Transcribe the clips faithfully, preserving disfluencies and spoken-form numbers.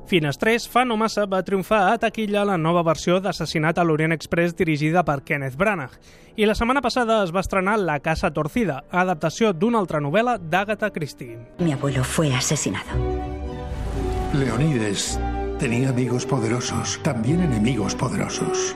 Finestrés fa no massa va triomfar a taquilla la nova versió d'Assassinat a l'Orient Express dirigida per Kenneth Branagh. I la setmana passada es va estrenar La casa torcida, adaptació d'una altra novel·la d'Agatha Christie. Mi abuelo fue asesinado. Leonides tenía amigos poderosos, también enemigos poderosos.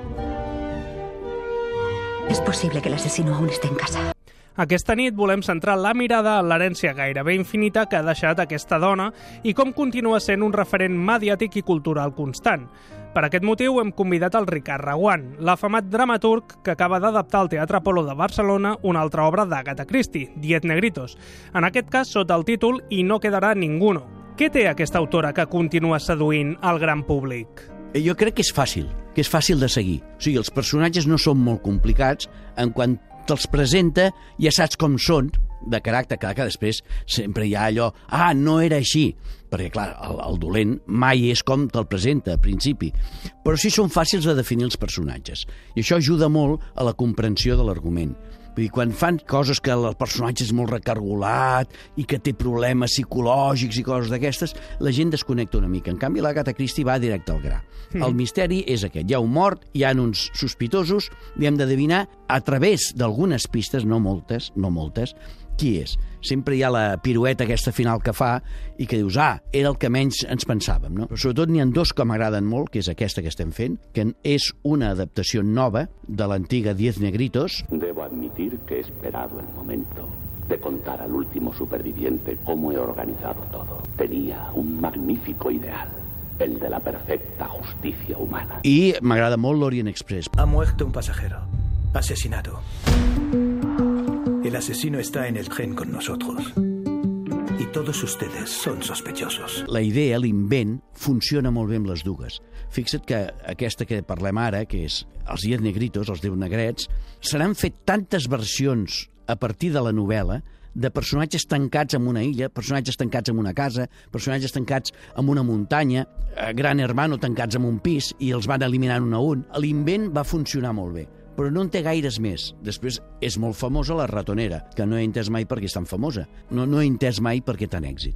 Es posible que el asesino aún esté en casa. Aquesta nit volem centrar la mirada en l'herència gairebé infinita que ha deixat aquesta dona i com continua sent un referent mediàtic i cultural constant. Per aquest motiu hem convidat el Ricard Reguant, l'afamat dramaturg que acaba d'adaptar al Teatre Apolo de Barcelona una altra obra d'Agatha Christie, Diez Negritos, en aquest cas sota el títol I no quedarà ninguno. Què té aquesta autora que continua seduint al gran públic? Jo crec que és fàcil, que és fàcil de seguir. O sigui, els personatges no són molt complicats en quan te'ls presenta, ja saps com són, de caràcter, clar que després sempre hi ha allò, ah, no era així, perquè clar, el, el dolent mai és com te'l presenta a principi, però sí són fàcils de definir els personatges, i això ajuda molt a la comprensió de l'argument. Vull dir, quan fan coses que el personatge és molt recargolat i que té problemes psicològics i coses d'aquestes, la gent desconnecta una mica. En canvi, l'Agatha Christie va directe al gra. Mm. El misteri és aquest. Hi ha un mort, hi ha uns sospitosos, i hem d'endevinar a través d'algunes pistes, no moltes, no moltes, qui és. Sempre hi ha la pirueta aquesta final que fa i que dius, ah, era el que menys ens pensàvem, no? Però sobretot n'hi ha dos que m'agraden molt, que és aquesta que estem fent, que és una adaptació nova de l'antiga Diez Negritos. Debo admitir que he esperado el momento de contar al último superviviente cómo he organizado todo. Tenía un magnífico ideal, el de la perfecta justicia humana. I m'agrada molt l'Orient Express. Ha muerto un pasajero, asesinado. El asesino está en el tren con nosotros. Y todos ustedes son sospechosos. La idea, l'invent, funciona molt bé amb les dues. Fixa't que aquesta que parlem ara, que és els Diez Negritos, els Deu Negrets, se n'han fet tantes versions a partir de la novel·la de personatges tancats en una illa, personatges tancats en una casa, personatges tancats en una muntanya, Gran Hermano tancats en un pis i els van eliminant un a un. L'invent va funcionar molt bé, però no en té gaires més. Després és molt famosa La ratonera, que no he entès mai per què és tan famosa. No, no he entès mai per què tan èxit.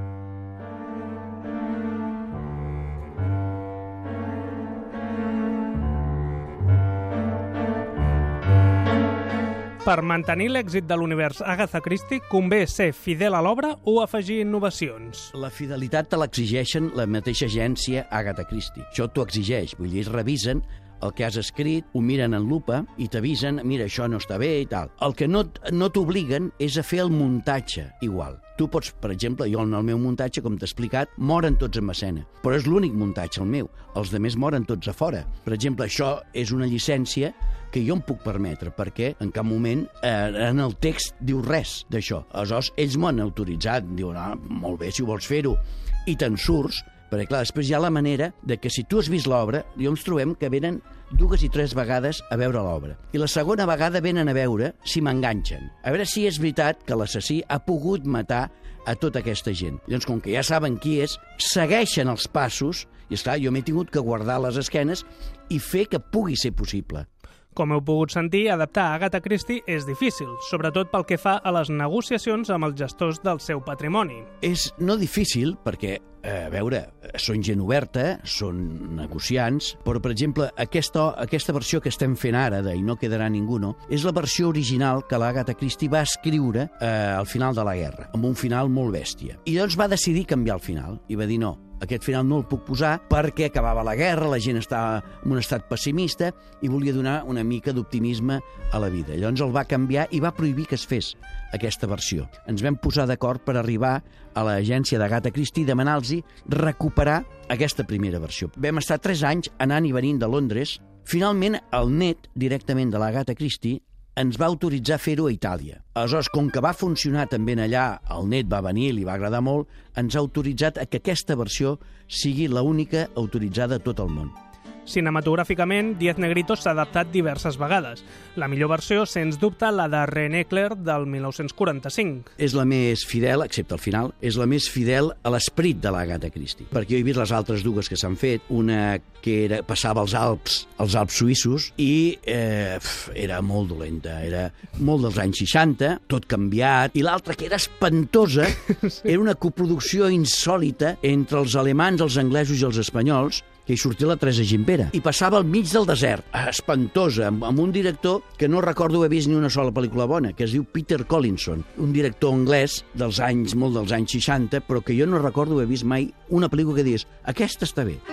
Per mantenir l'èxit de l'univers Agatha Christie, convé ser fidel a l'obra o afegir innovacions? La fidelitat te l'exigeixen la mateixa agència Agatha Christie. Això t'ho exigeix, vull dir, ells revisen el que has escrit, ho miren en lupa i t'avisen, mira, això no està bé i tal. El que no, no t'obliguen és a fer el muntatge igual. Tu pots, per exemple, jo en el meu muntatge, com t'he explicat, moren tots en escena, però és l'únic muntatge el meu. Els altres moren tots a fora. Per exemple, això és una llicència que jo em puc permetre, perquè en cap moment eh, en el text diu res d'això. Aleshores, ells m'ho han autoritzat, diuen, ah, molt bé, si vols fer-ho, i te'n surts, perquè clar, després hi ha la manera de que si tu has vist l'obra, jo ens trobem que venen dues i tres vegades a veure l'obra. I la segona vegada venen a veure si m'enganxen. A veure si és veritat que l'assassí ha pogut matar a tota aquesta gent. Llavors, com que ja saben qui és, segueixen els passos, i esclar, jo m'he tingut que guardar les esquenes i fer que pugui ser possible. Com heu pogut sentir, adaptar Agatha Christie és difícil, sobretot pel que fa a les negociacions amb els gestors del seu patrimoni. És no difícil perquè, a veure, són gent oberta, són negociants, però, per exemple, aquesta, aquesta versió que estem fent ara de I no quedarà ninguno és la versió original que l'Agatha Christie va escriure eh, al final de la guerra, amb un final molt bèstia. I llavors va decidir canviar el final i va dir no, aquest final no el puc posar perquè acabava la guerra, la gent estava en un estat pessimista i volia donar una mica d'optimisme a la vida. Llavors el va canviar i va prohibir que es fes aquesta versió. Ens vam posar d'acord per arribar a l'agència d'Agatha Christie i demanar-los recuperar aquesta primera versió. Vam estar tres anys anant i venint de Londres. Finalment, el net, directament de l'Agatha Christie, ens va autoritzar a fer-ho a Itàlia. Aleshores, com que va funcionar també allà, el net va venir, li va agradar molt, ens ha autoritzat a que aquesta versió sigui l'única autoritzada a tot el món. Cinematogràficament, Diez Negritos s'ha adaptat diverses vegades. La millor versió, sens dubte, la de René Clair del mil nou-cents quaranta-cinc. És la més fidel, excepte al final, és la més fidel a l'esperit de l'Agatha Christie. Perquè jo he vist les altres dues que s'han fet, una que era, passava als Alps, als Alps suïssos, i eh, era molt dolenta, era molt dels anys seixanta, tot canviat, i l'altra, que era espantosa, sí. Era una coproducció insòlita entre els alemans, els anglesos i els espanyols, que hi sortia la Teresa Gimpera, i passava al mig del desert, espantosa, amb, amb un director que no recordo haver vist ni una sola pel·lícula bona, que es diu Peter Collinson, un director anglès dels anys, molt dels anys seixanta, però que jo no recordo haver vist mai una pel·lícula que digués, aquesta està bé.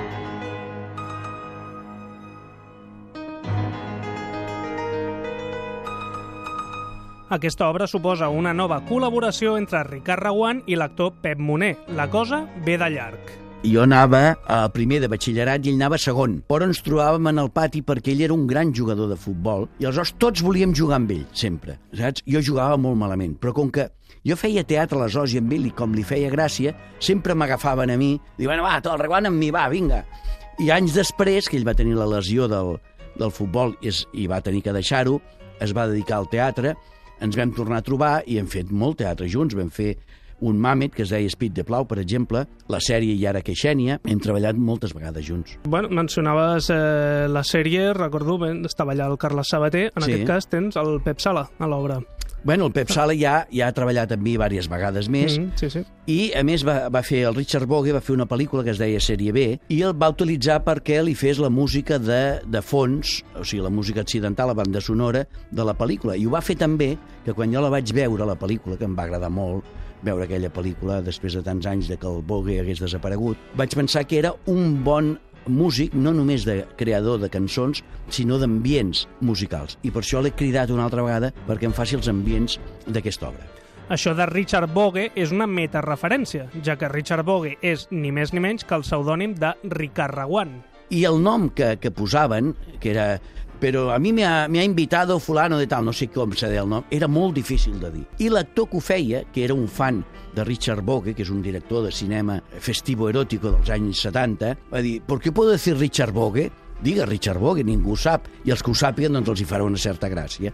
Aquesta obra suposa una nova col·laboració entre Ricard Reguant i l'actor Pep Moner. La cosa ve de llarg. Jo anava a primer de batxillerat i ell anava a segon, però ens trobàvem en el pati perquè ell era un gran jugador de futbol i aleshores tots volíem jugar amb ell, sempre. Saps? Jo jugava molt malament, però com que jo feia teatre aleshores i amb ell, i com li feia gràcia, sempre m'agafaven a mi, diuen, va, el Reguant amb mi, va, vinga. I anys després, que ell va tenir la lesió del, del futbol i, es, i va tenir que deixar-ho, es va dedicar al teatre, ens vam tornar a trobar i hem fet molt teatre junts, vam fer un Mamet, que es deia Speed de Plau, per exemple, la sèrie I ara que Xènia, hem treballat moltes vegades junts. Bueno, mencionaves eh, la sèrie, recordo, ben, estava allà el Carles Sabater, en sí. Aquest cas tens el Pep Sala a l'obra. Bueno, el Pep Sala ja, ja ha treballat amb mi diverses vegades més, mm, sí, sí. I a més va, va fer, el Richard Bogue va fer una pel·lícula que es deia Sèrie B, i el va utilitzar perquè li fes la música de, de fons, o sigui, la música accidental, la banda sonora de la pel·lícula, i ho va fer també que quan jo la vaig veure, la pel·lícula, que em va agradar molt, veure aquella pel·lícula després de tants anys de que el Bogue hagués desaparegut, vaig pensar que era un bon músic, no només de creador de cançons, sinó d'ambients musicals. I per això l'he cridat una altra vegada perquè em faci els ambients d'aquesta obra. Això de Richard Bogue és una metareferència, ja que Richard Bogue és ni més ni menys que el pseudònim de Ricard Reguant. I el nom que, que posaven, que era... Però a mi m'ha ha invitado fulano de tal, no sé com se deia el nom, era molt difícil de dir. I l'actor que ho feia, que era un fan de Richard Bogue, que és un director de cinema festivo erótico dels anys setanta, va dir, ¿por qué puedo decir Richard Bogue? Diga Richard Bogue, ningú ho sap, i els que ho sàpiguen doncs els hi farà una certa gràcia.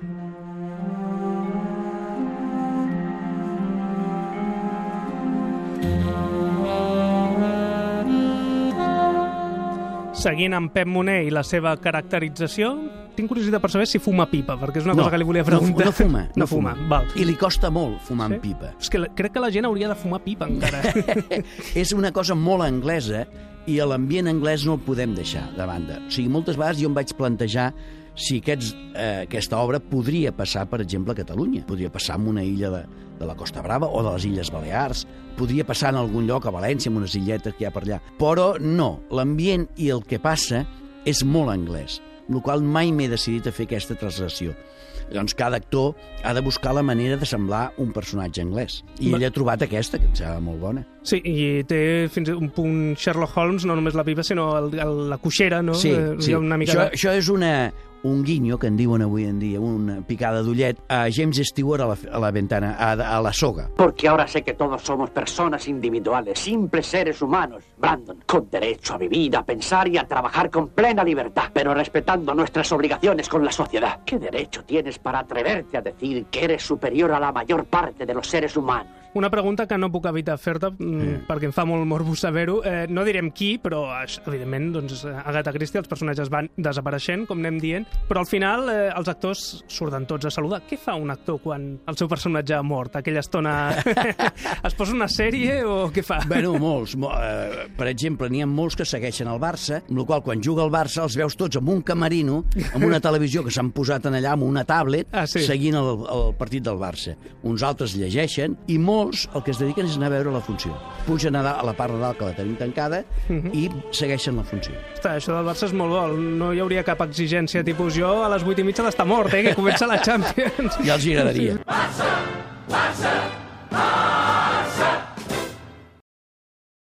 Seguint amb Pep Moner i la seva caracterització, tinc curiositat per saber si fuma pipa, perquè és una no, cosa que li volia preguntar. No, no fuma. No, no fuma, fuma. Val. I li costa molt fumar sí? amb pipa. És que crec que la gent hauria de fumar pipa, encara. És una cosa molt anglesa i a l'ambient anglès no el podem deixar de banda. O sigui, moltes vegades jo em vaig plantejar si aquests, eh, aquesta obra podria passar, per exemple, a Catalunya. Podria passar en una illa de, de la Costa Brava o de les Illes Balears. Podria passar en algun lloc a València, en unes illetes que hi ha per allà. Però no, l'ambient i el que passa és molt anglès, amb la qual cosa mai m'he decidit a fer aquesta translació. Doncs cada actor ha de buscar la manera de semblar un personatge anglès. I ell ha trobat aquesta, que em sembla molt bona. Sí, i té fins un punt Sherlock Holmes, no només la pipa, sinó el, el, la coixera, no? Sí, sí. Una mica això, de... això és una... un guinyo, que en diuen avui en dia, una picada d'ullet, a James Stewart a la, a la ventana, a, a la soga. Porque ahora sé que todos somos personas individuales, simples seres humanos, Brandon, con derecho a vivir, a pensar y a trabajar con plena libertad, pero respetando nuestras obligaciones con la sociedad. ¿Qué derecho tienes para atreverte a decir que eres superior a la mayor parte de los seres humanos? Una pregunta que no puc evitar fer-te, mm. perquè em fa molt morbo saber-ho. Eh, no direm qui, però evidentment doncs, Agatha Christie, els personatges van desapareixent, com anem dient, però al final eh, els actors surten tots a saludar. Què fa un actor quan el seu personatge ha mort? Aquella estona es posa una sèrie o què fa? Bueno, molts. Mo eh, per exemple, n'hi ha molts que segueixen el Barça, amb la qual quan juga el Barça els veus tots amb un camerino, amb una televisió que s'han posat en allà, amb una tablet, ah, sí. seguint el, el partit del Barça. Uns altres llegeixen i molts el que es dediquen és anar a veure la funció. Pugen a, a la part de dalt, que la tenim tancada, uh-huh. i segueixen la funció. Està, això del Barça és molt bo. No hi hauria cap exigència, tipus jo a les vuit i mitja d'estar mort, eh, que comença la Champions. Ja els agradaria. Barça! Barça! Barça!